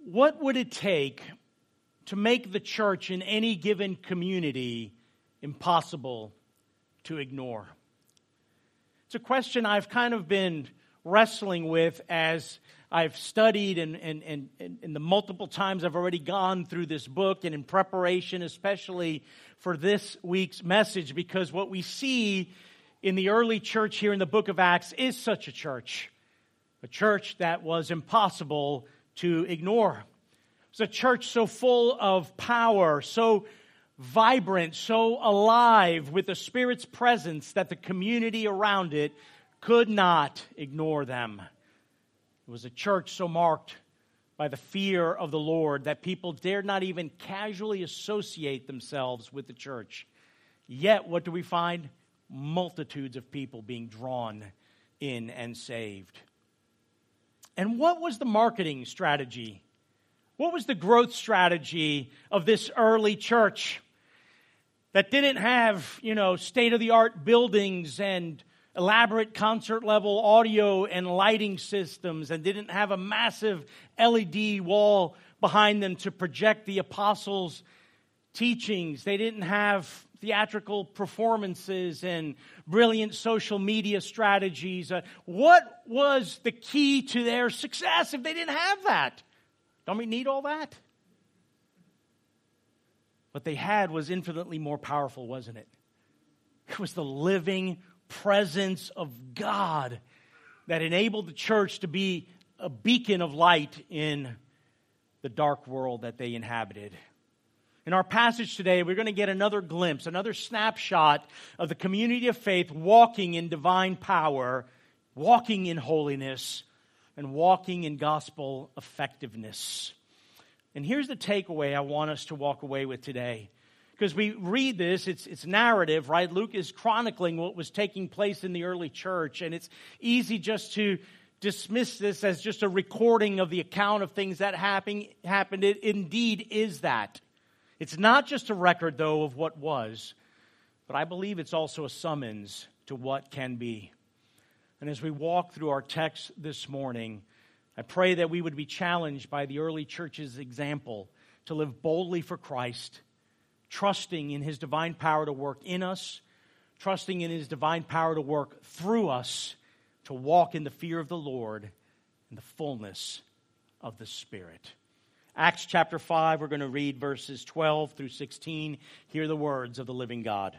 What would it take to make the church in any given community impossible to ignore? It's a question I've kind of been wrestling with as I've studied and the multiple times I've already gone through this book and in preparation, especially for this week's message, because what we see in the early church here in the book of Acts is such a church that was impossible to ignore. It's a church so full of power, so vibrant, so alive with the Spirit's presence that the community around it could not ignore them. It was a church so marked by the fear of the Lord that people dared not even casually associate themselves with the church. Yet, what do we find? Multitudes of people being drawn in and saved. And what was the marketing strategy? What was the growth strategy of this early church that didn't have, state-of-the-art buildings and elaborate concert-level audio and lighting systems, and didn't have a massive LED wall behind them to project the apostles' teachings? They didn't have theatrical performances and brilliant social media strategies. What was the key to their success if they didn't have that? Don't we need all that? What they had was infinitely more powerful, wasn't it? It was the living presence of God that enabled the church to be a beacon of light in the dark world that they inhabited. In our passage today, we're going to get another glimpse, another snapshot of the community of faith walking in divine power, walking in holiness, and walking in gospel effectiveness. And here's the takeaway I want us to walk away with today. Because we read this, it's narrative, right? Luke is chronicling what was taking place in the early church, and it's easy just to dismiss this as just a recording of the account of things that happened. It indeed is that. It's not just a record, though, of what was, but I believe it's also a summons to what can be. And as we walk through our text this morning, I pray that we would be challenged by the early church's example to live boldly for Christ, trusting in His divine power to work in us, trusting in His divine power to work through us, to walk in the fear of the Lord and the fullness of the Spirit. Acts chapter 5, we're going to read verses 12 through 16. Hear the words of the living God.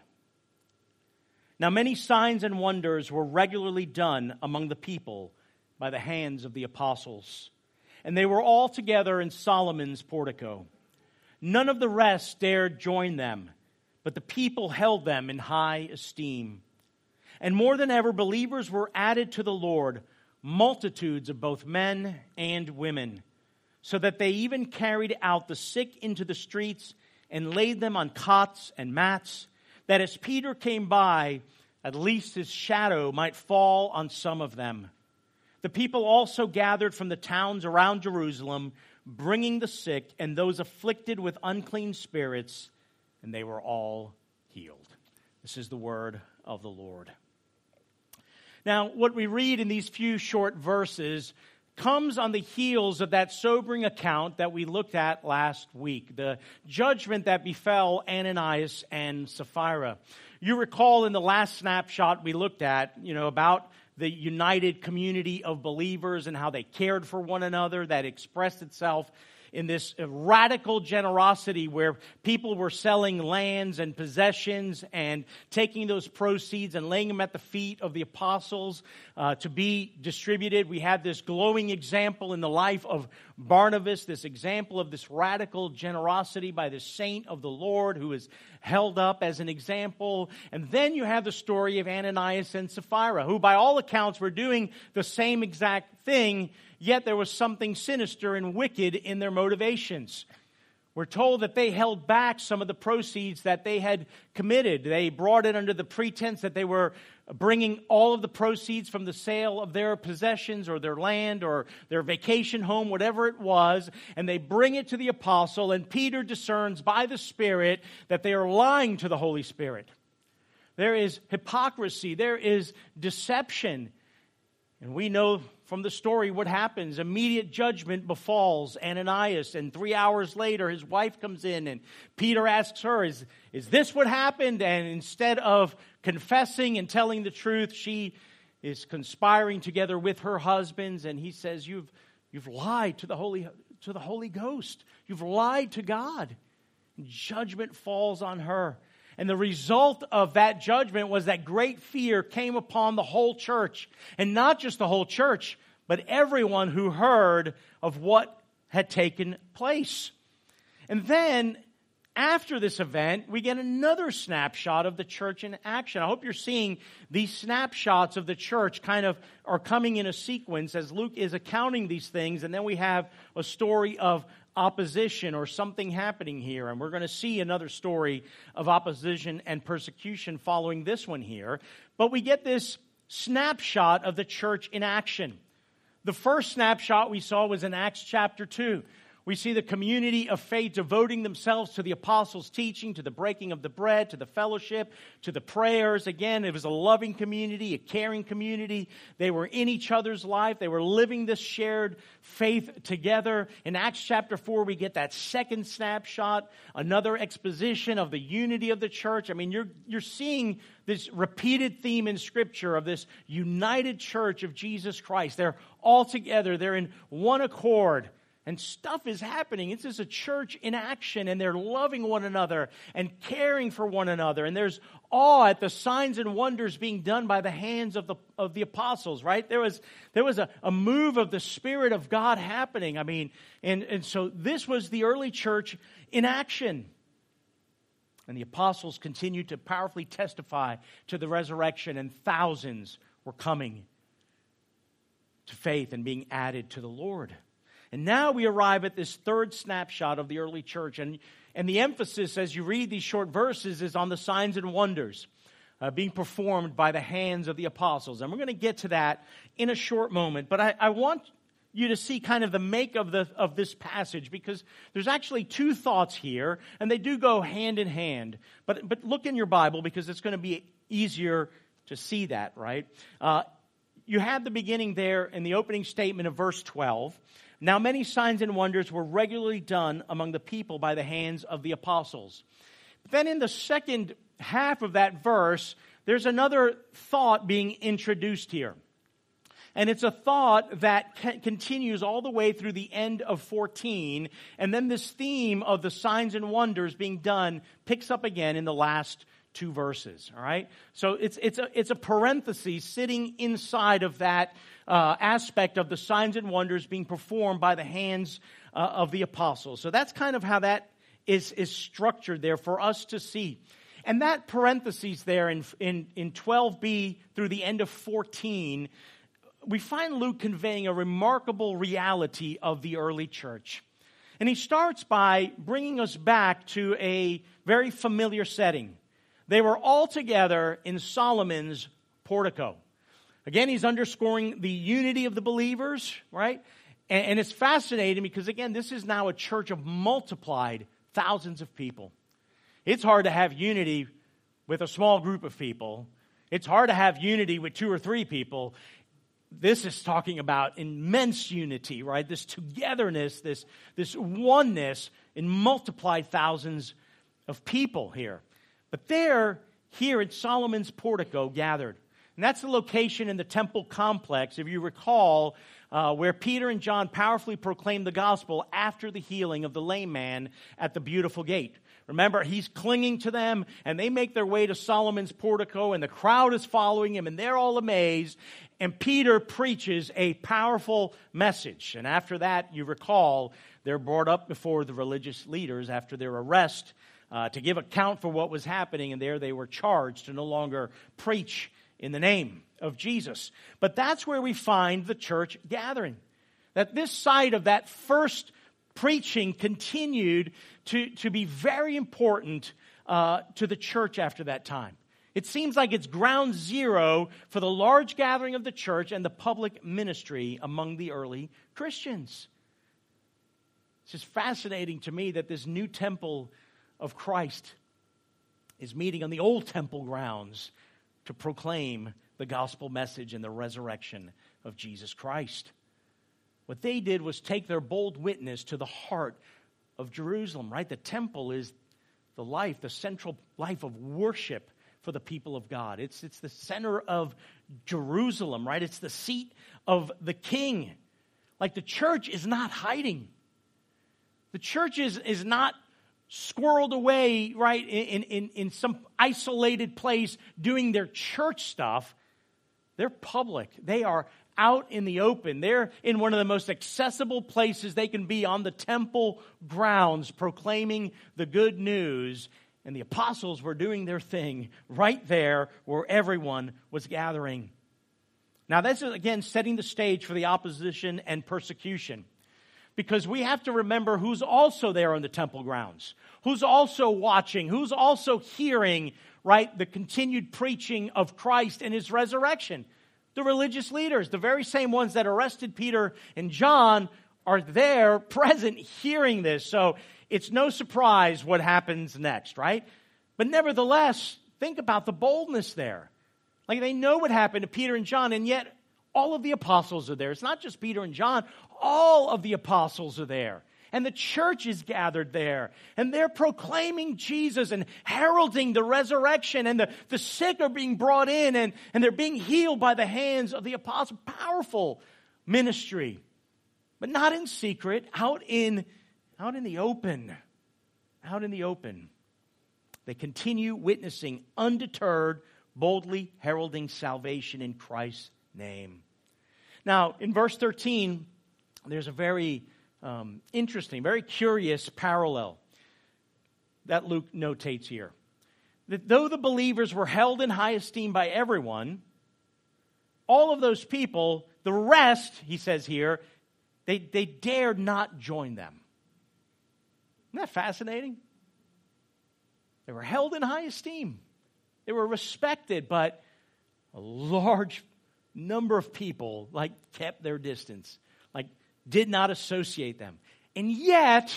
Now many signs and wonders were regularly done among the people by the hands of the apostles, and they were all together in Solomon's portico. None of the rest dared join them, but the people held them in high esteem. And more than ever, believers were added to the Lord, multitudes of both men and women, so that they even carried out the sick into the streets and laid them on cots and mats, that as Peter came by, at least his shadow might fall on some of them. The people also gathered from the towns around Jerusalem, bringing the sick and those afflicted with unclean spirits, and they were all healed. This is the word of the Lord. Now, what we read in these few short verses comes on the heels of that sobering account that we looked at last week, the judgment that befell Ananias and Sapphira. You recall in the last snapshot we looked at, about the united community of believers and how they cared for one another, that expressed itself in this radical generosity where people were selling lands and possessions and taking those proceeds and laying them at the feet of the apostles to be distributed. We have this glowing example in the life of Barnabas, this example of this radical generosity by the saint of the Lord who is held up as an example. And then you have the story of Ananias and Sapphira, who by all accounts were doing the same exact thing, yet there was something sinister and wicked in their motivations. We're told that they held back some of the proceeds that they had committed. They brought it under the pretense that they were bringing all of the proceeds from the sale of their possessions or their land or their vacation home, whatever it was, and they bring it to the apostle, and Peter discerns by the Spirit that they are lying to the Holy Spirit. There is hypocrisy. There is deception. And we know from the story what happens. Immediate judgment befalls Ananias, and 3 hours later his wife comes in, and Peter asks her, is this what happened? And instead of confessing and telling the truth, she is conspiring together with her husbands, and he says, You've lied to the Holy Ghost. You've lied to God. And judgment falls on her. And the result of that judgment was that great fear came upon the whole church. And not just the whole church, but everyone who heard of what had taken place. And then, after this event, we get another snapshot of the church in action. I hope you're seeing these snapshots of the church kind of are coming in a sequence as Luke is accounting these things. And then we have a story of opposition or something happening here. And we're going to see another story of opposition and persecution following this one here. But we get this snapshot of the church in action. The first snapshot we saw was in Acts chapter 2. We see the community of faith devoting themselves to the apostles' teaching, to the breaking of the bread, to the fellowship, to the prayers. Again, it was a loving community, a caring community. They were in each other's life. They were living this shared faith together. In Acts chapter 4, we get that second snapshot, another exposition of the unity of the church. I mean, you're seeing this repeated theme in Scripture of this united church of Jesus Christ. They're all together. They're in one accord. And stuff is happening. It's just a church in action, and they're loving one another and caring for one another. And there's awe at the signs and wonders being done by the hands of the apostles, right? There was a move of the Spirit of God happening. I mean, and so this was the early church in action. And the apostles continued to powerfully testify to the resurrection, and thousands were coming to faith and being added to the Lord. And now we arrive at this third snapshot of the early church. And the emphasis, as you read these short verses, is on the signs and wonders being performed by the hands of the apostles. And we're going to get to that in a short moment. But I want you to see kind of the make of this passage, because there's actually two thoughts here, and they do go hand in hand. But look in your Bible, because it's going to be easier to see that, right? You have the beginning there in the opening statement of verse 12. Now many signs and wonders were regularly done among the people by the hands of the apostles. But then in the second half of that verse, there's another thought being introduced here. And it's a thought that continues all the way through the end of 14. And then this theme of the signs and wonders being done picks up again in the last two verses, all right? So it's a parenthesis sitting inside of that aspect of the signs and wonders being performed by the hands of the apostles. So that's kind of how that is structured there for us to see. And that parenthesis there in 12b through the end of 14, we find Luke conveying a remarkable reality of the early church. And he starts by bringing us back to a very familiar setting. They were all together in Solomon's portico. Again, he's underscoring the unity of the believers, right? And it's fascinating because, again, this is now a church of multiplied thousands of people. It's hard to have unity with a small group of people. It's hard to have unity with 2 or 3 people. This is talking about immense unity, right? This togetherness, this oneness in multiplied thousands of people here. But they're here at Solomon's portico gathered. And that's the location in the temple complex, if you recall, where Peter and John powerfully proclaimed the gospel after the healing of the lame man at the beautiful gate. Remember, he's clinging to them, and they make their way to Solomon's portico, and the crowd is following him, and they're all amazed. And Peter preaches a powerful message. And after that, you recall, they're brought up before the religious leaders after their arrest to give account for what was happening, and there they were charged to no longer preach in the name of Jesus. But that's where we find the church gathering. That this side of that first preaching continued to be very important to the church after that time. It seems like it's ground zero for the large gathering of the church and the public ministry among the early Christians. It's just fascinating to me that this new temple of Christ is meeting on the old temple grounds to proclaim the gospel message and the resurrection of Jesus Christ. What they did was take their bold witness to the heart of Jerusalem, right? The temple is the life, the central life of worship for the people of God. It's the center of Jerusalem, right? It's the seat of the king. Like, the church is not hiding. The church is not squirreled away, right, in some isolated place doing their church stuff. They're public. They are out in the open. They're in one of the most accessible places they can be, on the temple grounds, proclaiming the good news. And the apostles were doing their thing right there where everyone was gathering. Now, this is, again, setting the stage for the opposition and persecution. Because we have to remember who's also there on the temple grounds, who's also watching, who's also hearing, right, the continued preaching of Christ and his resurrection. The religious leaders, the very same ones that arrested Peter and John, are there present hearing this. So it's no surprise what happens next, right? But nevertheless, think about the boldness there. Like, they know what happened to Peter and John, and yet all of the apostles are there. It's not just Peter and John. All of the apostles are there. And the church is gathered there. And they're proclaiming Jesus and heralding the resurrection. And the sick are being brought in. And they're being healed by the hands of the apostles. Powerful ministry. But not in secret. Out in the open. Out in the open. They continue witnessing, undeterred, boldly heralding salvation in Christ's name. Now, in verse 13, there's a very interesting, very curious parallel that Luke notates here. That though the believers were held in high esteem by everyone, all of those people, the rest, he says here, they dared not join them. Isn't that fascinating? They were held in high esteem. They were respected, but a large number of people, like, kept their distance, like, did not associate them. And yet,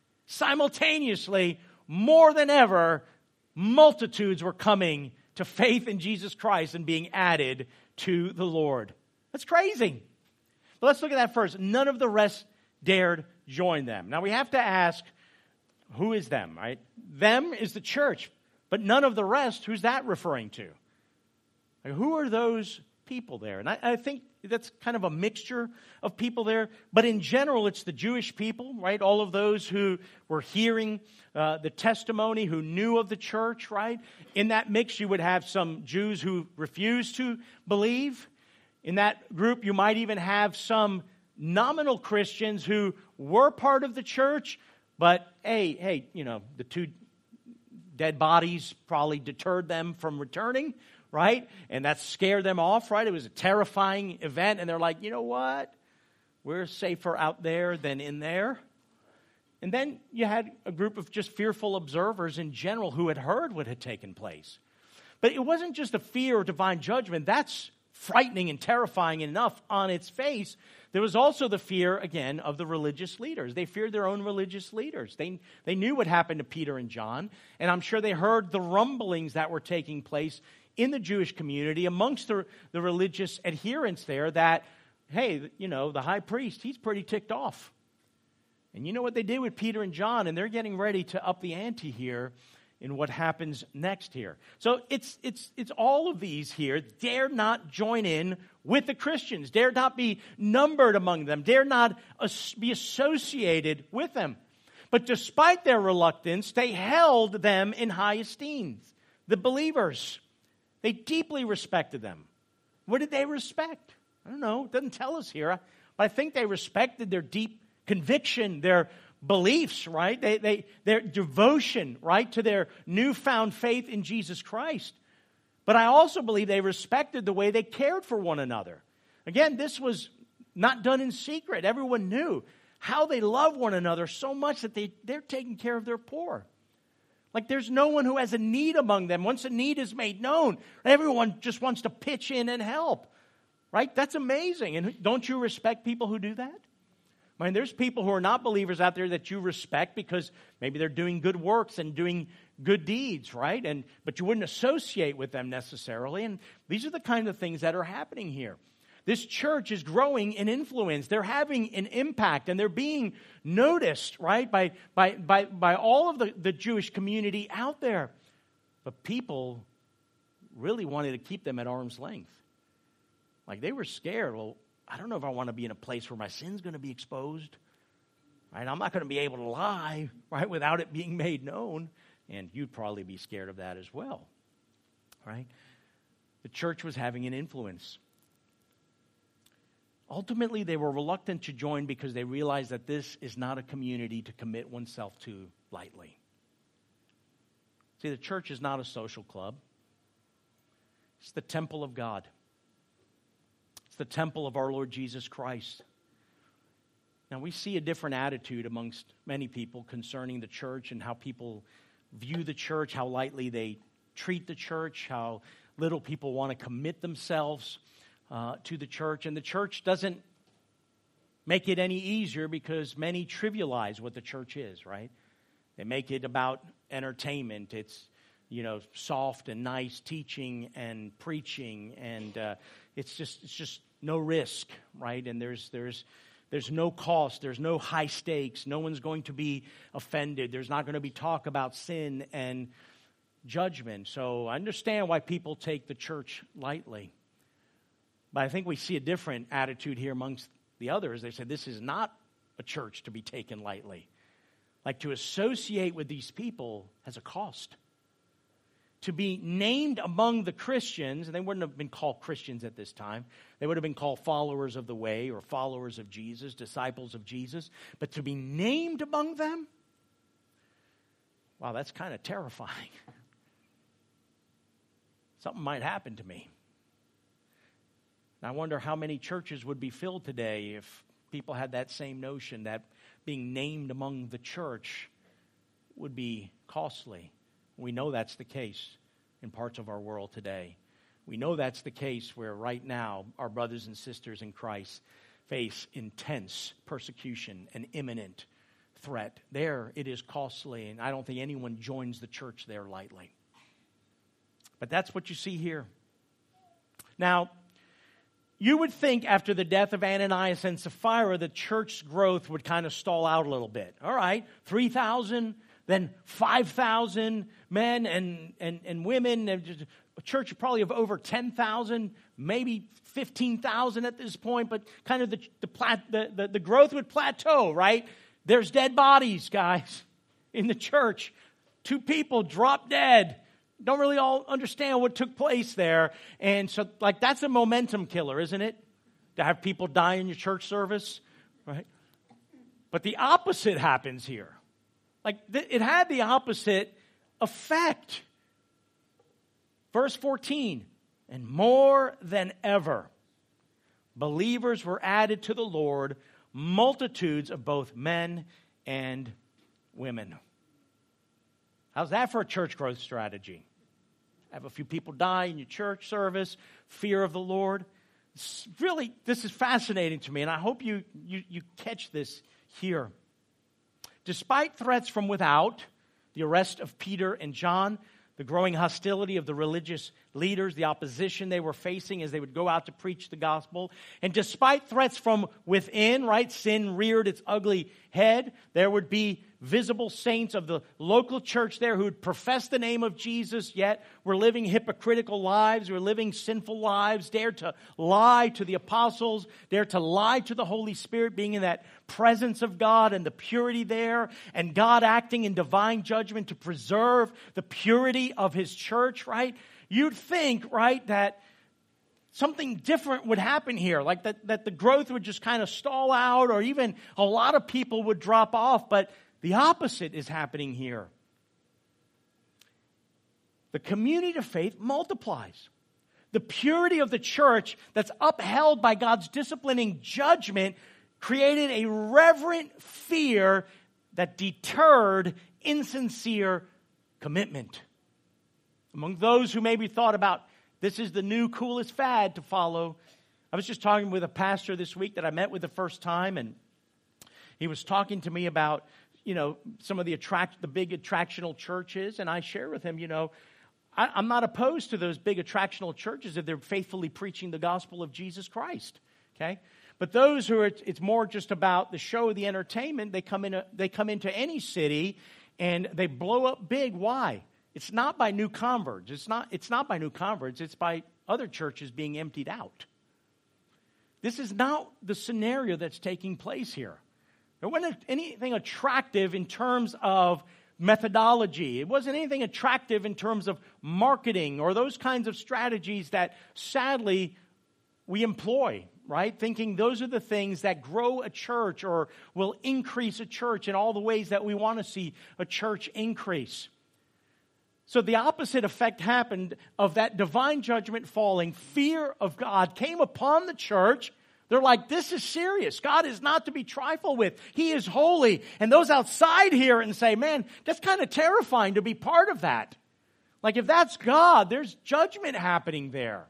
simultaneously, more than ever, multitudes were coming to faith in Jesus Christ and being added to the Lord. That's crazy. But let's look at that first. None of the rest dared join them. Now, we have to ask, who is them, right? Them is the church, but none of the rest, who's that referring to? Like, who are those people there? And I think that's kind of a mixture of people there. But in general, it's the Jewish people, right? All of those who were hearing the testimony, who knew of the church, right? In that mix, you would have some Jews who refused to believe. In that group, you might even have some nominal Christians who were part of the church, but hey, the two dead bodies probably deterred them from returning, right? And that scared them off, right? It was a terrifying event, and they're like, you know what? We're safer out there than in there. And then you had a group of just fearful observers in general who had heard what had taken place. But it wasn't just a fear of divine judgment. That's frightening and terrifying enough on its face. There was also the fear, again, of the religious leaders. They feared their own religious leaders. They knew what happened to Peter and John, and I'm sure they heard the rumblings that were taking place in the Jewish community amongst the religious adherents there that, hey, the high priest, he's pretty ticked off. And you know what they did with Peter and John, and they're getting ready to up the ante here in what happens next here. So it's all of these here. Dare not join in with the Christians. Dare not be numbered among them. Dare not be associated with them. But despite their reluctance, they held them in high esteem. The believers, they deeply respected them. What did they respect? I don't know. It doesn't tell us here. But I think they respected their deep conviction, their beliefs, right? Their devotion, right, to their newfound faith in Jesus Christ. But I also believe they respected the way they cared for one another. Again, this was not done in secret. Everyone knew how they love one another so much that they're taking care of their poor. Like, there's no one who has a need among them. Once a need is made known, everyone just wants to pitch in and help. Right? That's amazing. And don't you respect people who do that? I mean, there's people who are not believers out there that you respect because maybe they're doing good works and doing good deeds, right? But you wouldn't associate with them necessarily. And these are the kind of things that are happening here. This church is growing in influence. They're having an impact, and they're being noticed, right, by all of the Jewish community out there. But people really wanted to keep them at arm's length. Like, they were scared. Well, I don't know if I want to be in a place where my sin's going to be exposed. Right? I'm not going to be able to lie, right, without it being made known. And you'd probably be scared of that as well. Right? The church was having an influence. Ultimately, they were reluctant to join because they realized that this is not a community to commit oneself to lightly. See, the church is not a social club. It's the temple of God. It's the temple of our Lord Jesus Christ. Now, we see a different attitude amongst many people concerning the church and how people view the church, how lightly they treat the church, how little people want to commit themselves to the church. And the church doesn't make it any easier because many trivialize what the church is, right? They make it about entertainment. It's, soft and nice teaching and preaching, and it's just no risk, right? And there's no cost. There's no high stakes. No one's going to be offended. There's not going to be talk about sin and judgment. So I understand why people take the church lightly. But I think we see a different attitude here amongst the others. They said this is not a church to be taken lightly. Like, to associate with these people has a cost. To be named among the Christians, and they wouldn't have been called Christians at this time. They would have been called followers of the way or followers of Jesus, disciples of Jesus. But to be named among them? Wow, that's kind of terrifying. Something might happen to me. I wonder how many churches would be filled today if people had that same notion that being named among the church would be costly. We know that's the case in parts of our world today. We know that's the case where right now our brothers and sisters in Christ face intense persecution and imminent threat. There it is costly, and I don't think anyone joins the church there lightly. But that's what you see here. Now, you would think after the death of Ananias and Sapphira, the church's growth would kind of stall out a little bit. All right, 3,000, then 5,000 men and women. A church probably of over 10,000, maybe 15,000 at this point, but kind of the growth would plateau, right? There's dead bodies, guys, in the church. 2 people dropped dead. Don't really all understand what took place there. And so, that's a momentum killer, isn't it? To have people die in your church service, right? But the opposite happens here. It had the opposite effect. Verse 14, and more than ever, believers were added to the Lord, multitudes of both men and women. How's that for a church growth strategy? Have a few people die in your church service, fear of the Lord. This is fascinating to me, and I hope you catch this here. Despite threats from without, the arrest of Peter and John, the growing hostility of the religious leaders, the opposition they were facing as they would go out to preach the gospel, and despite threats from within, right, sin reared its ugly head, there would be visible saints of the local church there who would profess the name of Jesus, yet were living hypocritical lives, were living sinful lives, dared to lie to the apostles, dared to lie to the Holy Spirit, being in that presence of God and the purity there, and God acting in divine judgment to preserve the purity of His church, right? You'd think, right, that something different would happen here, like that the growth would just kind of stall out, or even a lot of people would drop off, but the opposite is happening here. The community of faith multiplies. The purity of the church that's upheld by God's disciplining judgment created a reverent fear that deterred insincere commitment. Among those who maybe thought about, this is the new coolest fad to follow. I was just talking with a pastor this week that I met with the first time, and He was talking to me about, some of the big attractional churches, and I share with him, I'm not opposed to those big attractional churches if they're faithfully preaching the gospel of Jesus Christ, okay? But those who it's more just about the show, the entertainment, they come into any city and they blow up big. Why? It's not by new converts. It's not by new converts. It's by other churches being emptied out. This is not the scenario that's taking place here. There wasn't anything attractive in terms of methodology. It wasn't anything attractive in terms of marketing or those kinds of strategies that sadly we employ, right? Thinking those are the things that grow a church or will increase a church in all the ways that we want to see a church increase. So the opposite effect happened of that divine judgment falling. Fear of God came upon the church. They're like, this is serious. God is not to be trifled with. He is holy. And those outside here and say, man, that's kind of terrifying to be part of that. Like if that's God, there's judgment happening there.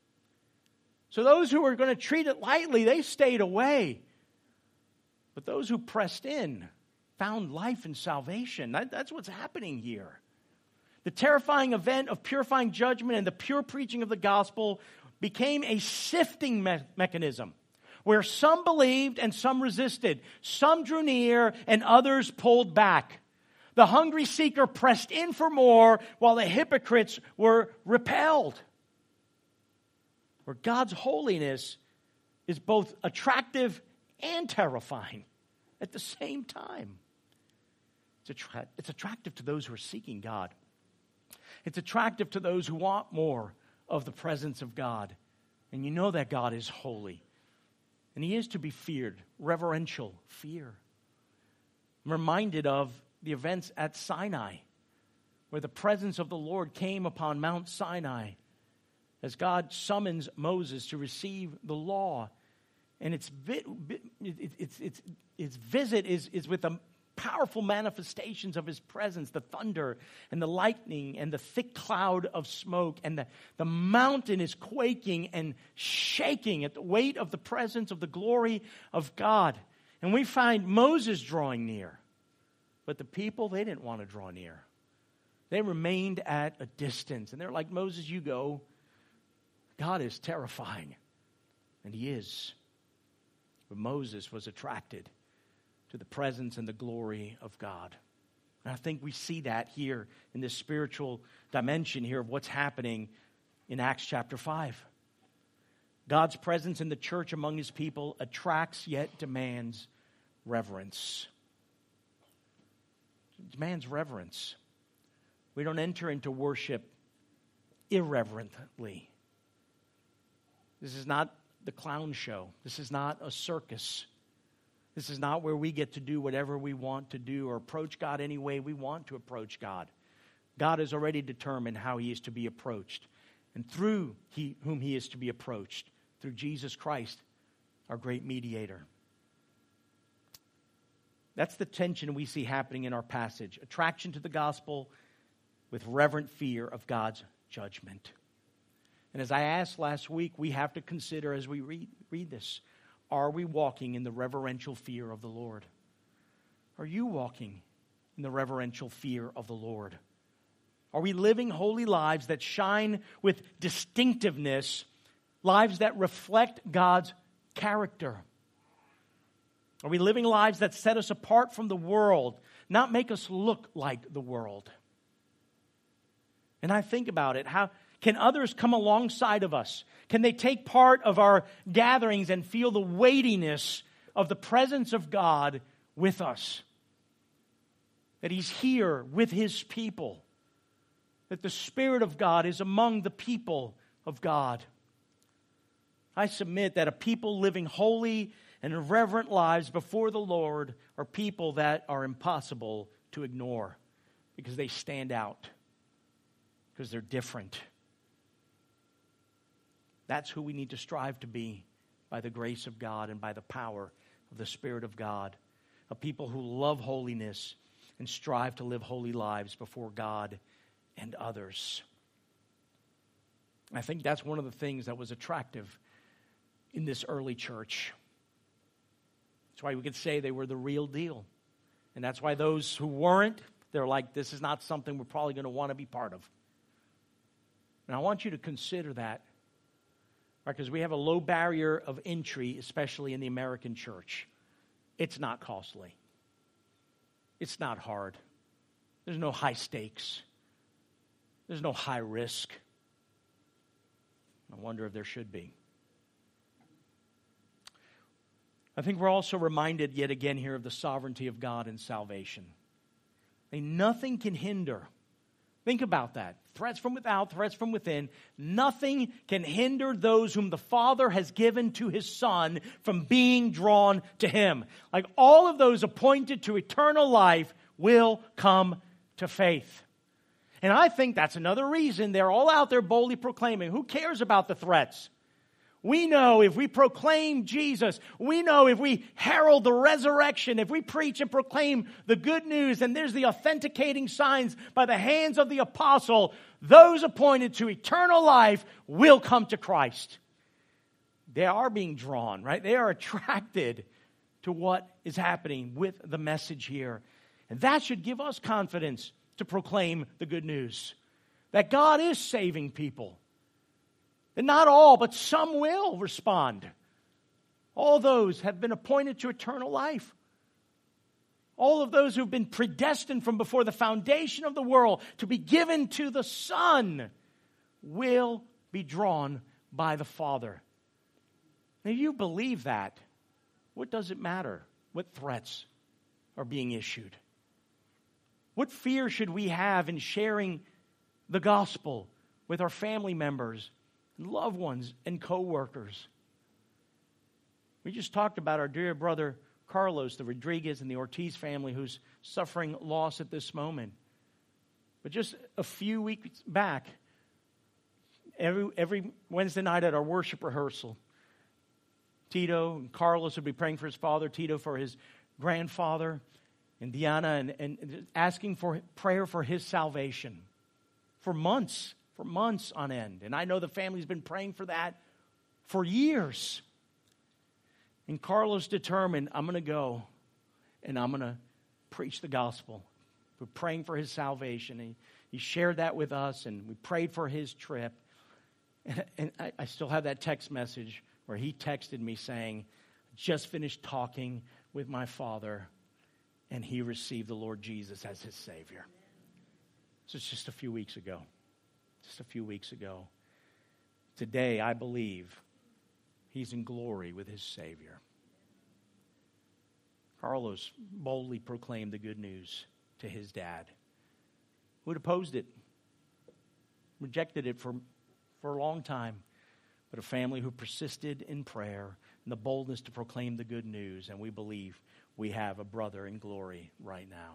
So those who were going to treat it lightly, they stayed away. But those who pressed in found life and salvation. That's what's happening here. The terrifying event of purifying judgment and the pure preaching of the gospel became a sifting mechanism where some believed and some resisted. Some drew near and others pulled back. The hungry seeker pressed in for more while the hypocrites were repelled. Where God's holiness is both attractive and terrifying at the same time. It's attractive to those who are seeking God. It's attractive to those who want more of the presence of God. And you know that God is holy. And He is to be feared, reverential fear. I'm reminded of the events at Sinai, where the presence of the Lord came upon Mount Sinai as God summons Moses to receive the law. And its visit is with the powerful manifestations of His presence, the thunder and the lightning and the thick cloud of smoke, and the mountain is quaking and shaking at the weight of the presence of the glory of God. And we find Moses drawing near, but the people, they didn't want to draw near. They remained at a distance, and they're like, Moses, you go. God is terrifying, and He is. But Moses was attracted to the presence and the glory of God. And I think we see that here in this spiritual dimension here of what's happening in Acts chapter 5. God's presence in the church among His people attracts yet demands reverence. It demands reverence. We don't enter into worship irreverently. This is not the clown show. This is not a circus. This is not where we get to do whatever we want to do or approach God any way we want to approach God. God has already determined how He is to be approached. And through whom He is to be approached, through Jesus Christ, our great mediator. That's the tension we see happening in our passage. Attraction to the gospel with reverent fear of God's judgment. And as I asked last week, we have to consider as we read this, are we walking in the reverential fear of the Lord? Are you walking in the reverential fear of the Lord? Are we living holy lives that shine with distinctiveness, lives that reflect God's character? Are we living lives that set us apart from the world, not make us look like the world? And I think about it, how can others come alongside of us? Can they take part of our gatherings and feel the weightiness of the presence of God with us? That He's here with His people. That the Spirit of God is among the people of God. I submit that a people living holy and reverent lives before the Lord are people that are impossible to ignore because they stand out, because they're different. That's who we need to strive to be by the grace of God and by the power of the Spirit of God. A people who love holiness and strive to live holy lives before God and others. I think that's one of the things that was attractive in this early church. That's why we could say they were the real deal. And that's why those who weren't, they're like, this is not something we're probably going to want to be part of. And I want you to consider that, right? Because we have a low barrier of entry, especially in the American church. It's not costly. It's not hard. There's no high stakes. There's no high risk. I wonder if there should be. I think we're also reminded yet again here of the sovereignty of God in salvation. Nothing can hinder. Think about that. Threats from without, threats from within. Nothing can hinder those whom the Father has given to His Son from being drawn to Him. Like all of those appointed to eternal life will come to faith. And I think that's another reason they're all out there boldly proclaiming. Who cares about the threats? We know if we proclaim Jesus, we know if we herald the resurrection, if we preach and proclaim the good news, and there's the authenticating signs by the hands of the apostle, those appointed to eternal life will come to Christ. They are being drawn, right? They are attracted to what is happening with the message here. And that should give us confidence to proclaim the good news. That God is saving people. And not all, but some will respond. All those have been appointed to eternal life. All of those who have been predestined from before the foundation of the world to be given to the Son will be drawn by the Father. Now, you believe that. What does it matter what threats are being issued? What fear should we have in sharing the gospel with our family members, loved ones, and co-workers? We just talked about our dear brother Carlos, the Rodriguez and the Ortiz family who's suffering loss at this moment. But just a few weeks back, every Wednesday night at our worship rehearsal, Tito and Carlos would be praying for his father, Tito for his grandfather, and Diana, and asking for prayer for his salvation for months on end. And I know the family's been praying for that for years. And Carlos determined, I'm going to go and I'm going to preach the gospel. We're praying for his salvation. And he shared that with us, and we prayed for his trip. And I still have that text message where he texted me saying, just finished talking with my father, and he received the Lord Jesus as his Savior. So it's just a few weeks ago. Today, I believe he's in glory with his Savior. Carlos boldly proclaimed the good news to his dad, who had opposed it, rejected it for a long time, but a family who persisted in prayer and the boldness to proclaim the good news, and we believe we have a brother in glory right now.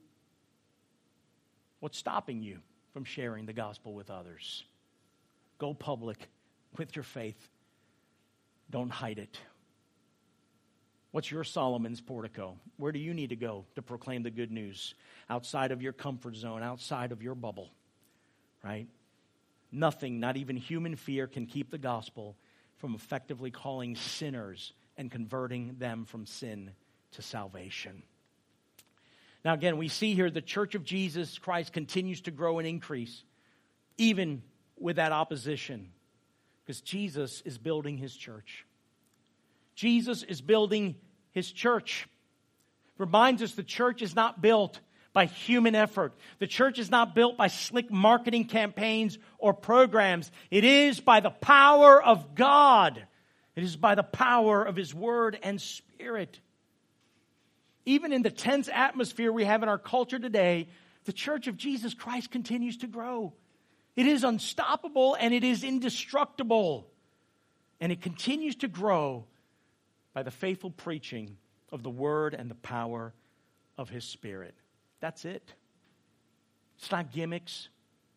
What's stopping you from sharing the gospel with others? Go public with your faith. Don't hide it. What's your Solomon's portico? Where do you need to go to proclaim the good news? Outside of your comfort zone, outside of your bubble, right? Nothing, not even human fear, can keep the gospel from effectively calling sinners and converting them from sin to salvation. Now again, we see here the Church of Jesus Christ continues to grow and increase, even with that opposition, because Jesus is building his church. Jesus is building his church. Reminds us the church is not built by human effort. The church is not built by slick marketing campaigns or programs. It is by the power of God. It is by the power of his word and spirit. Even in the tense atmosphere we have in our culture today, the Church of Jesus Christ continues to grow. It is unstoppable and it is indestructible. And it continues to grow by the faithful preaching of the word and the power of his Spirit. That's it. It's not gimmicks.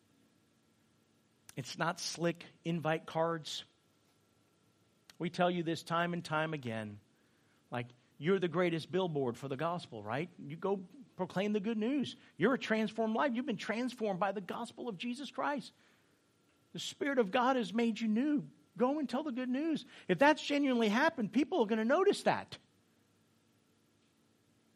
It's not slick invite cards. We tell you this time and time again. Like, you're the greatest billboard for the gospel, right? You go proclaim the good news. You're a transformed life. You've been transformed by the gospel of Jesus Christ. The Spirit of God has made you new. Go and tell the good news. If that's genuinely happened, people are going to notice that.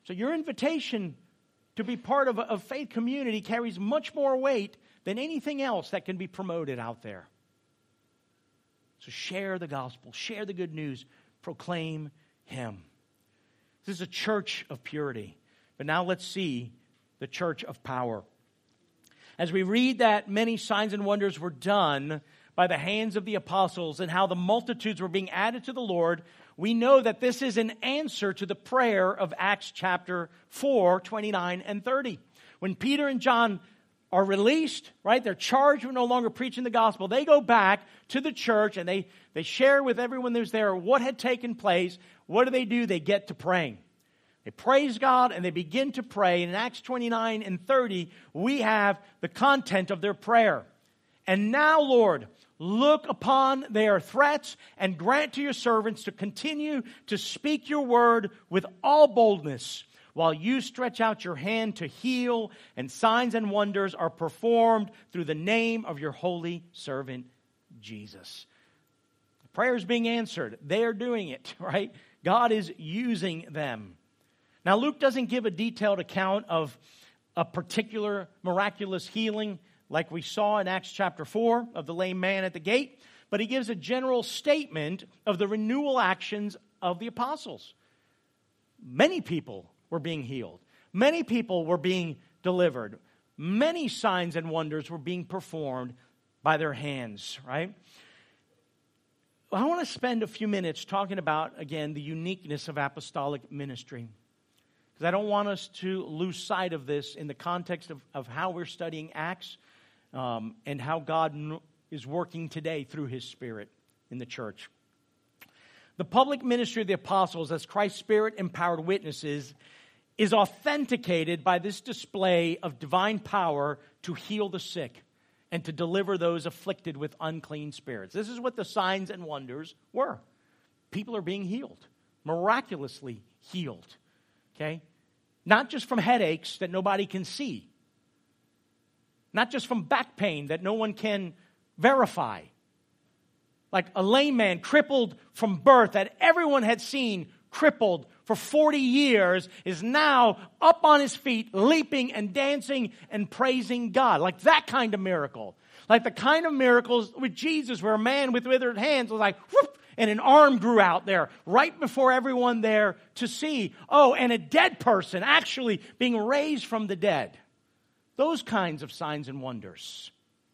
So your invitation to be part of a faith community carries much more weight than anything else that can be promoted out there. So share the gospel, share the good news, proclaim Him. This is a church of purity. But now let's see the church of power. As we read that many signs and wonders were done by the hands of the apostles and how the multitudes were being added to the Lord, we know that this is an answer to the prayer of Acts chapter 4, 29 and 30. When Peter and John are released, right, they're charged with no longer preaching the gospel. They go back to the church and they share with everyone who's there what had taken place. What do? They get to praying. They praise God and they begin to pray. And in Acts 29 and 30, we have the content of their prayer. And now, Lord, look upon their threats and grant to your servants to continue to speak your word with all boldness while you stretch out your hand to heal and signs and wonders are performed through the name of your holy servant, Jesus. The prayer is being answered. They are doing it, right? God is using them. Now, Luke doesn't give a detailed account of a particular miraculous healing like we saw in Acts chapter 4 of the lame man at the gate, but he gives a general statement of the renewal actions of the apostles. Many people were being healed. Many people were being delivered. Many signs and wonders were being performed by their hands, right? I want to spend a few minutes talking about, again, the uniqueness of apostolic ministry. Because I don't want us to lose sight of this in the context of how we're studying Acts and how God is working today through His Spirit in the church. The public ministry of the apostles as Christ's Spirit-empowered witnesses is authenticated by this display of divine power to heal the sick and to deliver those afflicted with unclean spirits. This is what the signs and wonders were. People are being healed, miraculously healed. Okay? Not just from headaches that nobody can see. Not just from back pain that no one can verify. Like a lame man crippled from birth that everyone had seen crippled for 40 years is now up on his feet, leaping and dancing and praising God. Like that kind of miracle. Like the kind of miracles with Jesus where a man with withered hands was like, whoop, and an arm grew out there right before everyone there to see. Oh, and a dead person actually being raised from the dead. Those kinds of signs and wonders.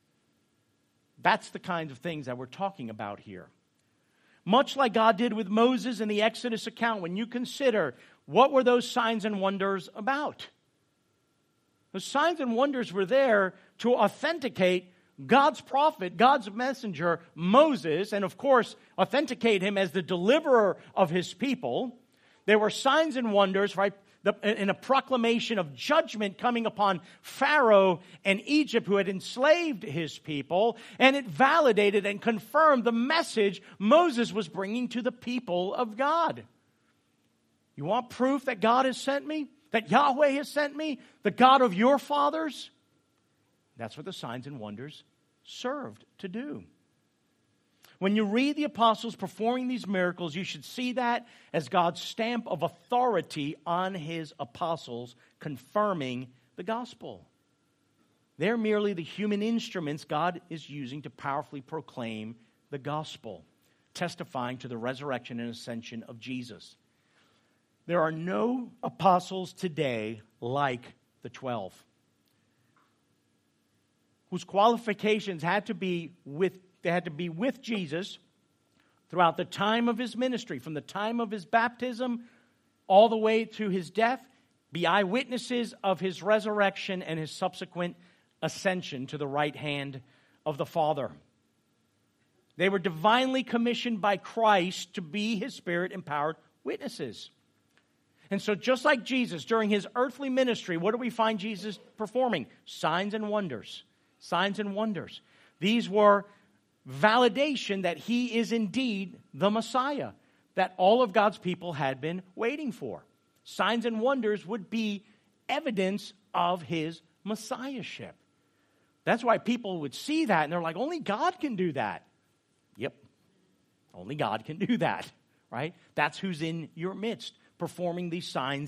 That's the kinds of things that we're talking about here. Much like God did with Moses in the Exodus account, when you consider what were those signs and wonders about? Those signs and wonders were there to authenticate God's prophet, God's messenger, Moses, and of course, authenticate him as the deliverer of his people. There were signs and wonders, right, in a proclamation of judgment coming upon Pharaoh and Egypt who had enslaved his people, and it validated and confirmed the message Moses was bringing to the people of God. You want proof that God has sent me? That Yahweh has sent me? The God of your fathers? That's what the signs and wonders served to do. When you read the apostles performing these miracles, you should see that as God's stamp of authority on His apostles, confirming the gospel. They're merely the human instruments God is using to powerfully proclaim the gospel, testifying to the resurrection and ascension of Jesus. There are no apostles today like the 12, whose qualifications had to be with Jesus throughout the time of His ministry, from the time of His baptism all the way to His death, be eyewitnesses of His resurrection and His subsequent ascension to the right hand of the Father. They were divinely commissioned by Christ to be His Spirit-empowered witnesses. And so just like Jesus, during His earthly ministry, what do we find Jesus performing? Signs and wonders. Signs and wonders. These were validation that He is indeed the Messiah that all of God's people had been waiting for. Signs and wonders would be evidence of His Messiahship. That's why people would see that and they're like, only God can do that. Yep, only God can do that, right? That's who's in your midst performing these signs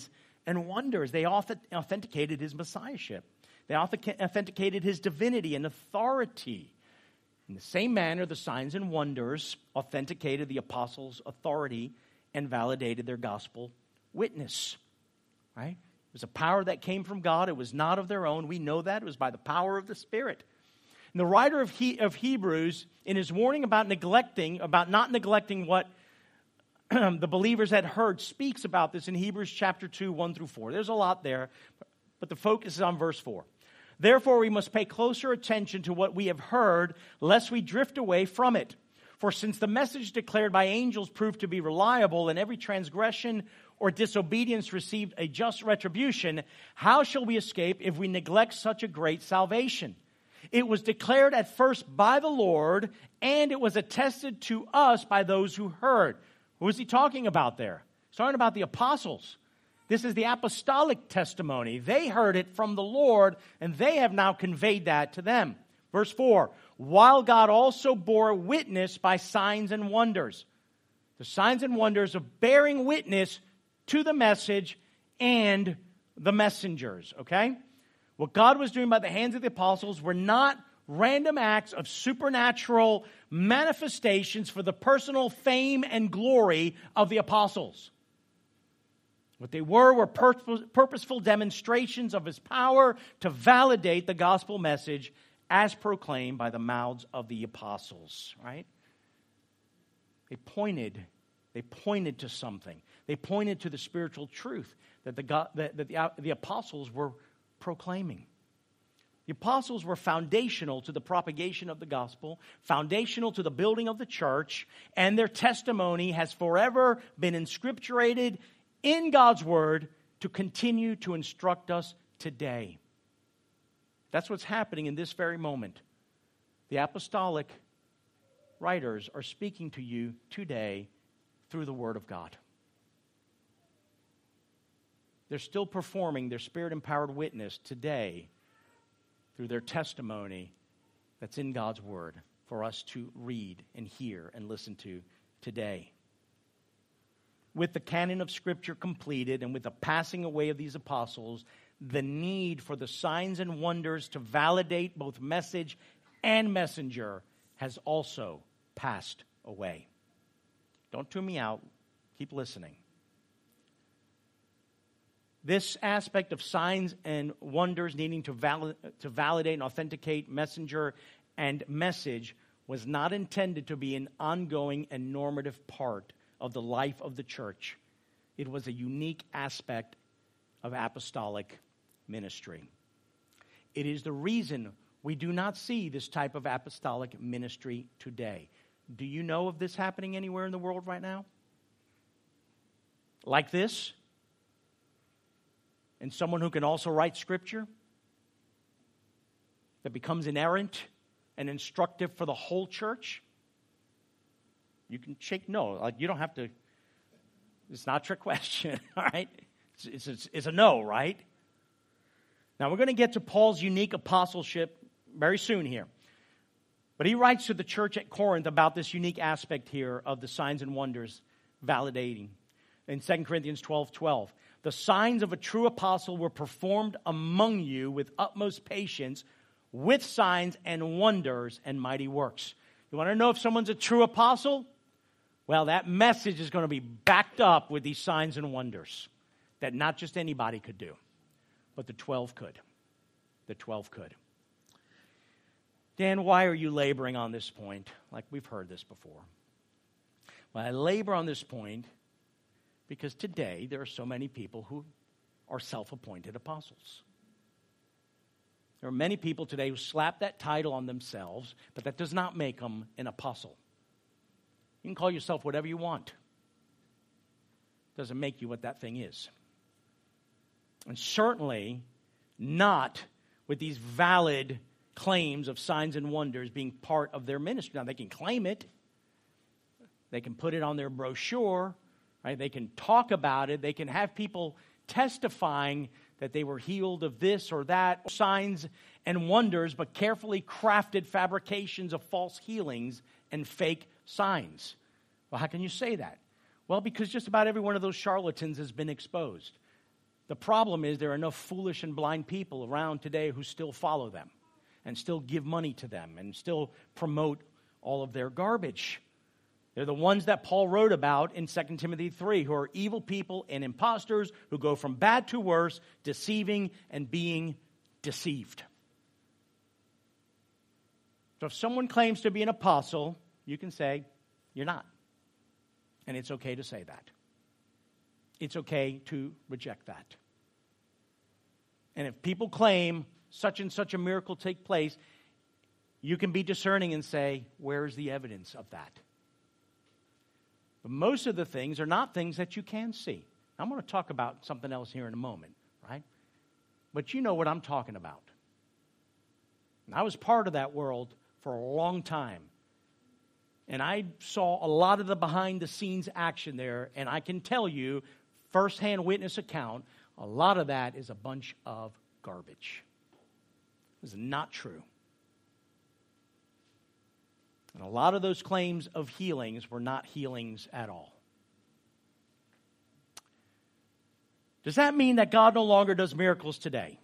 and wonders. They authenticated his messiahship. They authenticated his divinity and authority. In the same manner, the signs and wonders authenticated the apostles' authority and validated their gospel witness. Right? It was a power that came from God. It was not of their own. We know that. It was by the power of the Spirit. And the writer of Hebrews, in his warning about not neglecting what the believers had heard, speaks about this in Hebrews chapter 2, 1 through 4. There's a lot there, but the focus is on verse 4. Therefore, we must pay closer attention to what we have heard, lest we drift away from it. For since the message declared by angels proved to be reliable, and every transgression or disobedience received a just retribution, how shall we escape if we neglect such a great salvation? It was declared at first by the Lord, and it was attested to us by those who heard. Who is he talking about there? He's talking about the apostles. This is the apostolic testimony. They heard it from the Lord, and they have now conveyed that to them. Verse 4, while God also bore witness by signs and wonders. The signs and wonders of bearing witness to the message and the messengers, okay? What God was doing by the hands of the apostles were not random acts of supernatural manifestations for the personal fame and glory of the apostles. What they were purposeful demonstrations of his power to validate the gospel message as proclaimed by the mouths of the apostles, right? They pointed to something. They pointed to the spiritual truth that the apostles were proclaiming. The apostles were foundational to the propagation of the gospel, foundational to the building of the church, and their testimony has forever been inscripturated in God's word to continue to instruct us today. That's what's happening in this very moment. The apostolic writers are speaking to you today through the word of God. They're still performing their spirit-empowered witness today through their testimony that's in God's word for us to read and hear and listen to today. With the canon of Scripture completed and with the passing away of these apostles, the need for the signs and wonders to validate both message and messenger has also passed away. Don't tune me out. Keep listening. This aspect of signs and wonders needing to validate and authenticate messenger and message was not intended to be an ongoing and normative part of the life of the church. It was a unique aspect of apostolic ministry. It is the reason we do not see this type of apostolic ministry today. Do you know of this happening anywhere in the world right now? Like this? And someone who can also write scripture that becomes inerrant and instructive for the whole church? You can shake no. Like, you don't have to. It's not a trick question, all right? It's a no, right? Now, we're going to get to Paul's unique apostleship very soon here. But he writes to the church at Corinth about this unique aspect here of the signs and wonders validating. In 2 Corinthians 12:12, the signs of a true apostle were performed among you with utmost patience, with signs and wonders and mighty works. You want to know if someone's a true apostle? Well, that message is going to be backed up with these signs and wonders that not just anybody could do, but the 12 could. The 12 could. Dan, why are you laboring on this point? Like we've heard this before. Well, I labor on this point because today there are so many people who are self-appointed apostles. There are many people today who slap that title on themselves, but that does not make them an apostle. You can call yourself whatever you want. Doesn't make you what that thing is. And certainly not with these valid claims of signs and wonders being part of their ministry. Now, they can claim it. They can put it on their brochure. Right? They can talk about it. They can have people testifying that they were healed of this or that. Signs and wonders, but carefully crafted fabrications of false healings and fake signs. Well, how can you say that? Well, because just about every one of those charlatans has been exposed. The problem is there are enough foolish and blind people around today who still follow them and still give money to them and still promote all of their garbage. They're the ones that Paul wrote about in 2 Timothy 3, who are evil people and imposters who go from bad to worse, deceiving and being deceived. So if someone claims to be an apostle, you can say, you're not. And it's okay to say that. It's okay to reject that. And if people claim such and such a miracle take place, you can be discerning and say, where's the evidence of that? But most of the things are not things that you can see. I'm going to talk about something else here in a moment, right? But you know what I'm talking about. And I was part of that world for a long time. And I saw a lot of the behind-the-scenes action there, and I can tell you, firsthand witness account, a lot of that is a bunch of garbage. It's not true. And a lot of those claims of healings were not healings at all. Does that mean that God no longer does miracles today?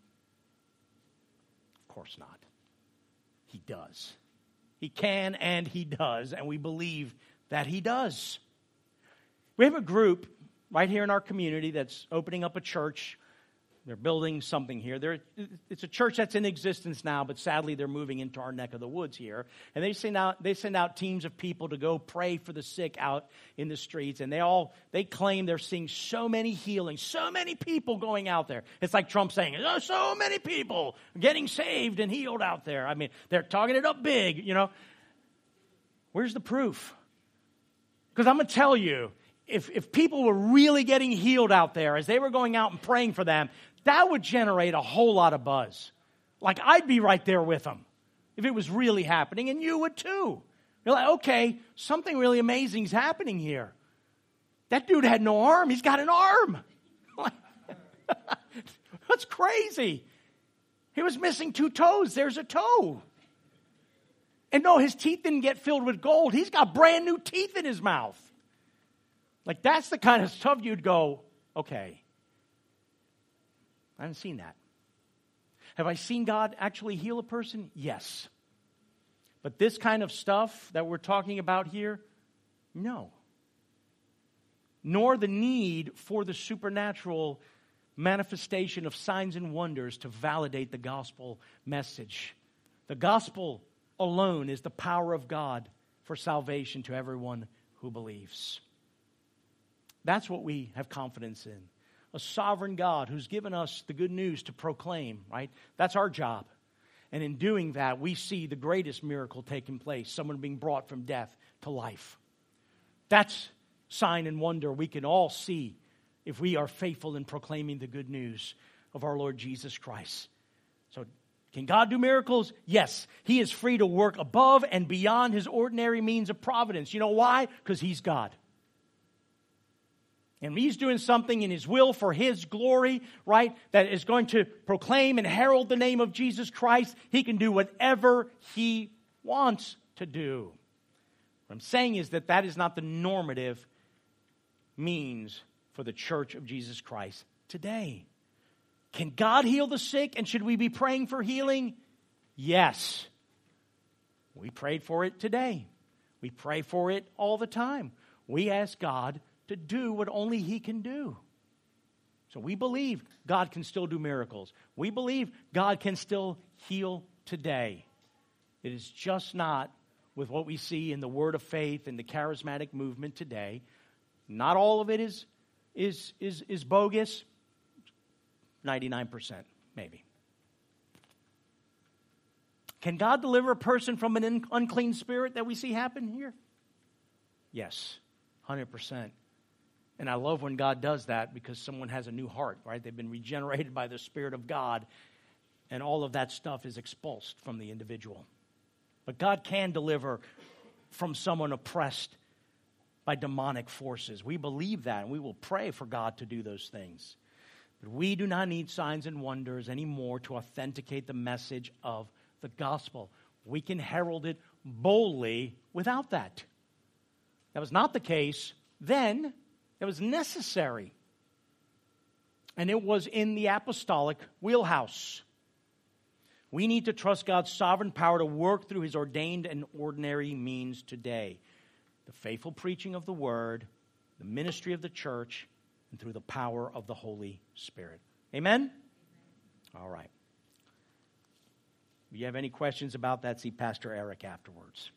Of course not. He does. He can and He does, and we believe that He does. We have a group right here in our community that's opening up a church. They're building something here. It's a church that's in existence now, but sadly they're moving into our neck of the woods here. And they send out teams of people to go pray for the sick out in the streets. And they claim they're seeing so many healings, so many people going out there. It's like Trump saying, oh, so many people getting saved and healed out there. I mean, they're talking it up big, you know. Where's the proof? Because I'm going to tell you, if people were really getting healed out there as they were going out and praying for them, that would generate a whole lot of buzz. Like, I'd be right there with them if it was really happening, and you would too. You're like, okay, something really amazing is happening here. That dude had no arm. He's got an arm. That's crazy. He was missing 2 toes. There's a toe. And no, his teeth didn't get filled with gold. He's got brand new teeth in his mouth. Like, that's the kind of stuff you'd go, okay. I haven't seen that. Have I seen God actually heal a person? Yes. But this kind of stuff that we're talking about here, no. Nor the need for the supernatural manifestation of signs and wonders to validate the gospel message. The gospel alone is the power of God for salvation to everyone who believes. That's what we have confidence in. A sovereign God who's given us the good news to proclaim, right? That's our job. And in doing that, we see the greatest miracle taking place, someone being brought from death to life. That's sign and wonder we can all see if we are faithful in proclaiming the good news of our Lord Jesus Christ. So, can God do miracles? Yes. He is free to work above and beyond His ordinary means of providence. You know why? Because He's God. And He's doing something in His will for His glory, right, that is going to proclaim and herald the name of Jesus Christ. He can do whatever He wants to do. What I'm saying is that is not the normative means for the church of Jesus Christ today. Can God heal the sick, and should we be praying for healing? Yes. We prayed for it today. We pray for it all the time. We ask God to do what only He can do. So we believe God can still do miracles. We believe God can still heal today. It is just not with what we see in the Word of Faith and the charismatic movement today. Not all of it is bogus. 99%, maybe. Can God deliver a person from an unclean spirit that we see happen here? Yes, 100%. And I love when God does that because someone has a new heart, right? They've been regenerated by the Spirit of God, and all of that stuff is expulsed from the individual. But God can deliver from someone oppressed by demonic forces. We believe that, and we will pray for God to do those things. But we do not need signs and wonders anymore to authenticate the message of the gospel. We can herald it boldly without that. That was not the case then. It was necessary. And it was in the apostolic wheelhouse. We need to trust God's sovereign power to work through his ordained and ordinary means today. The faithful preaching of the word, the ministry of the church, and through the power of the Holy Spirit. Amen? All right. If you have any questions about that, see Pastor Eric afterwards.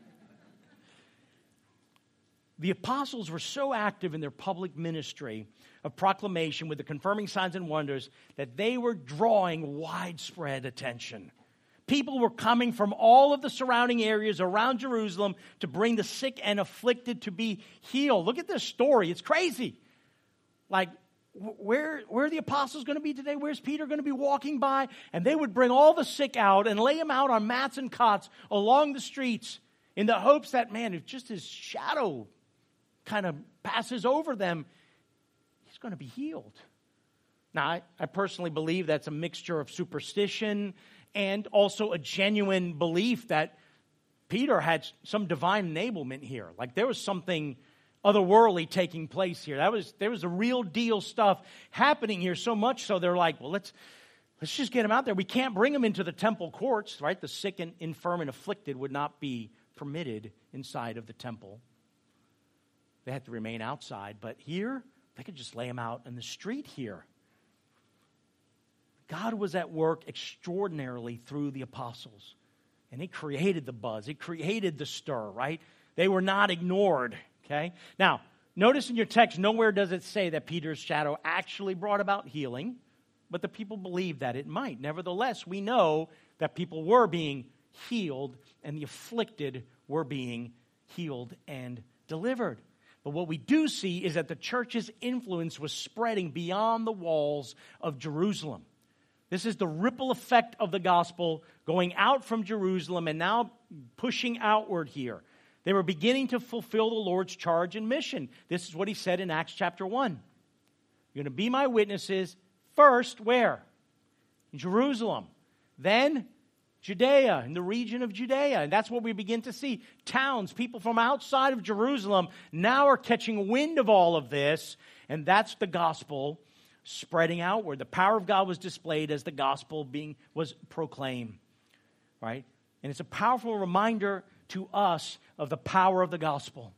The apostles were so active in their public ministry of proclamation with the confirming signs and wonders that they were drawing widespread attention. People were coming from all of the surrounding areas around Jerusalem to bring the sick and afflicted to be healed. Look at this story. It's crazy. Like, where are the apostles going to be today? Where's Peter going to be walking by? And they would bring all the sick out and lay them out on mats and cots along the streets in the hopes that, man, if just his shadow kind of passes over them, he's going to be healed. Now, I personally believe that's a mixture of superstition and also a genuine belief that Peter had some divine enablement here. Like there was something otherworldly taking place here. There was a real deal stuff happening here, so much so they're like, well, let's just get him out there. We can't bring him into the temple courts, right? The sick and infirm and afflicted would not be permitted inside of the temple. They had to remain outside. But here, they could just lay him out in the street here. God was at work extraordinarily through the apostles. And he created the buzz. He created the stir, right? They were not ignored, okay? Now, notice in your text, nowhere does it say that Peter's shadow actually brought about healing, but the people believed that it might. Nevertheless, we know that people were being healed and the afflicted were being healed and delivered. But what we do see is that the church's influence was spreading beyond the walls of Jerusalem. This is the ripple effect of the gospel going out from Jerusalem and now pushing outward here. They were beginning to fulfill the Lord's charge and mission. This is what he said in Acts chapter 1. You're going to be my witnesses first where? In Jerusalem. Then Judea, in the region of Judea. And that's what we begin to see. Towns, people from outside of Jerusalem now are catching wind of all of this. And that's the gospel spreading outward. The power of God was displayed as the gospel was proclaimed. Right? And it's a powerful reminder to us of the power of the gospel.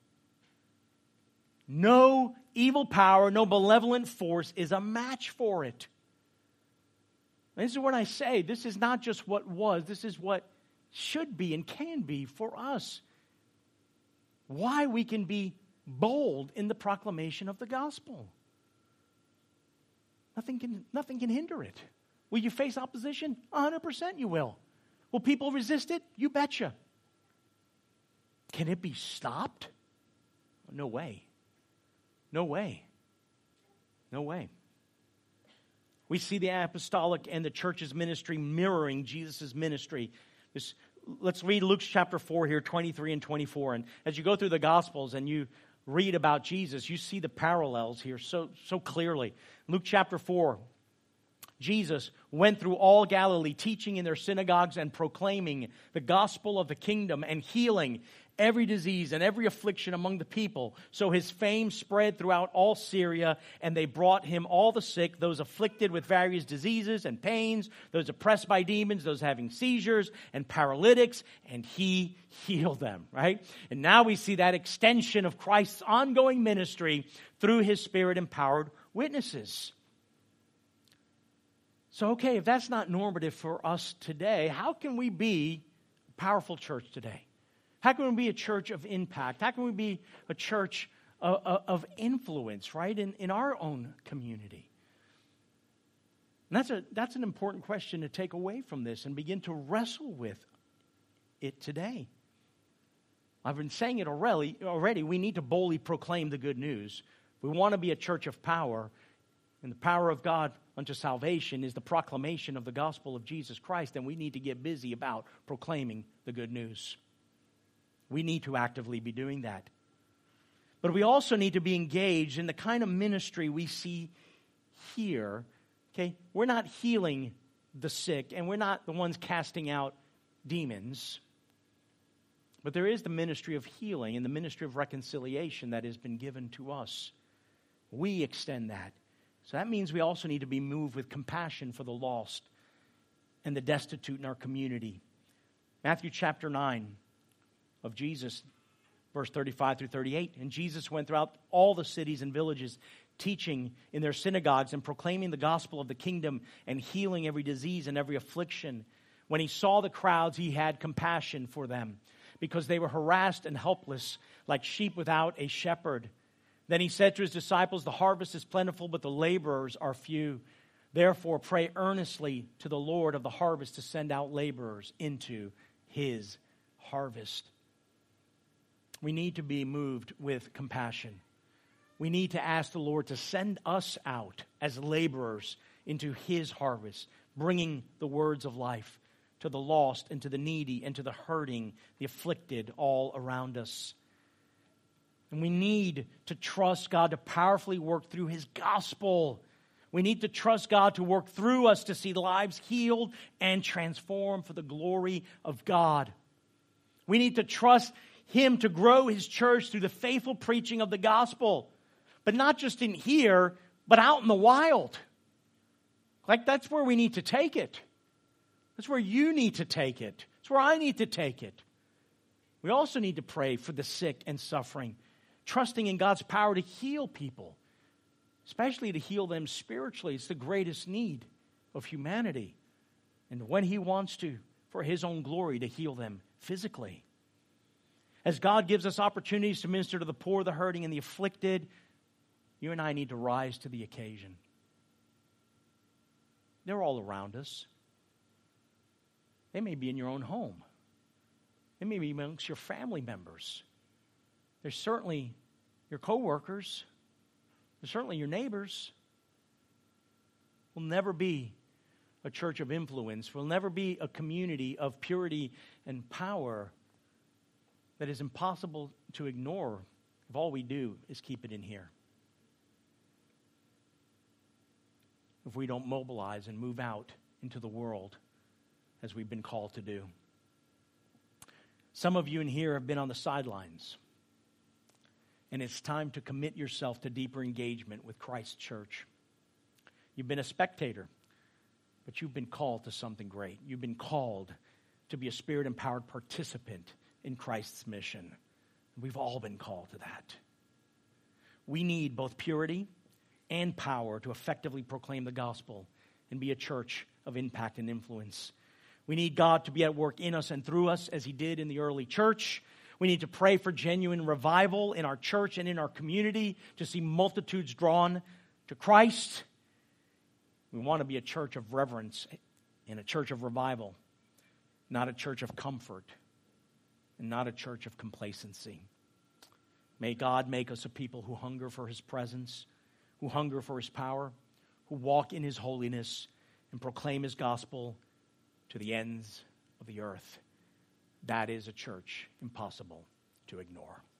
No evil power, no malevolent force is a match for it. And this is what I say. This is not just what was. This is what should be and can be for us. Why we can be bold in the proclamation of the gospel. Nothing can hinder it. Will you face opposition? 100% you will. Will people resist it? You betcha. Can it be stopped? No way. No way. No way. We see the apostolic and the church's ministry mirroring Jesus' ministry. Let's read Luke chapter 4 here, 23 and 24. And as you go through the Gospels and you read about Jesus, you see the parallels here so clearly. Luke chapter 4, Jesus went through all Galilee, teaching in their synagogues and proclaiming the gospel of the kingdom and healing every disease and every affliction among the people. So his fame spread throughout all Syria, and they brought him all the sick, those afflicted with various diseases and pains, those oppressed by demons, those having seizures and paralytics, and he healed them, right? And now we see that extension of Christ's ongoing ministry through his Spirit-empowered witnesses. So, okay, if that's not normative for us today, how can we be a powerful church today? How can we be a church of impact? How can we be a church of influence, right, in our own community? And that's an important question to take away from this and begin to wrestle with it today. I've been saying it already. We need to boldly proclaim the good news. We want to be a church of power, and the power of God unto salvation is the proclamation of the gospel of Jesus Christ, and we need to get busy about proclaiming the good news. We need to actively be doing that. But we also need to be engaged in the kind of ministry we see here. Okay, we're not healing the sick, and we're not the ones casting out demons. But there is the ministry of healing and the ministry of reconciliation that has been given to us. We extend that. So that means we also need to be moved with compassion for the lost and the destitute in our community. Matthew chapter 9 of Jesus, verse 35 through 38. And Jesus went throughout all the cities and villages, teaching in their synagogues and proclaiming the gospel of the kingdom and healing every disease and every affliction. When he saw the crowds, he had compassion for them, because they were harassed and helpless, like sheep without a shepherd. Then he said to his disciples, the harvest is plentiful, but the laborers are few. Therefore, pray earnestly to the Lord of the harvest to send out laborers into his harvest. We need to be moved with compassion. We need to ask the Lord to send us out as laborers into his harvest, bringing the words of life to the lost and to the needy and to the hurting, the afflicted all around us. And we need to trust God to powerfully work through his gospel. We need to trust God to work through us to see lives healed and transformed for the glory of God. We need to trust him to grow his church through the faithful preaching of the gospel. But not just in here, but out in the wild. Like, that's where we need to take it. That's where you need to take it. That's where I need to take it. We also need to pray for the sick and suffering, trusting in God's power to heal people, especially to heal them spiritually. It's the greatest need of humanity. And when he wants to, for his own glory, to heal them physically. As God gives us opportunities to minister to the poor, the hurting, and the afflicted, you and I need to rise to the occasion. They're all around us. They may be in your own home. They may be amongst your family members. They're certainly your coworkers. They're certainly your neighbors. We'll never be a church of influence. We'll never be a community of purity and power that is impossible to ignore if all we do is keep it in here. If we don't mobilize and move out into the world as we've been called to do. Some of you in here have been on the sidelines, and it's time to commit yourself to deeper engagement with Christ's church. You've been a spectator, but you've been called to something great. You've been called to be a Spirit-empowered participant in Christ's mission. We've all been called to that. We need both purity and power to effectively proclaim the gospel and be a church of impact and influence. We need God to be at work in us and through us as he did in the early church. We need to pray for genuine revival in our church and in our community to see multitudes drawn to Christ. We want to be a church of reverence and a church of revival, not a church of comfort and not a church of complacency. May God make us a people who hunger for his presence, who hunger for his power, who walk in his holiness and proclaim his gospel to the ends of the earth. That is a church impossible to ignore.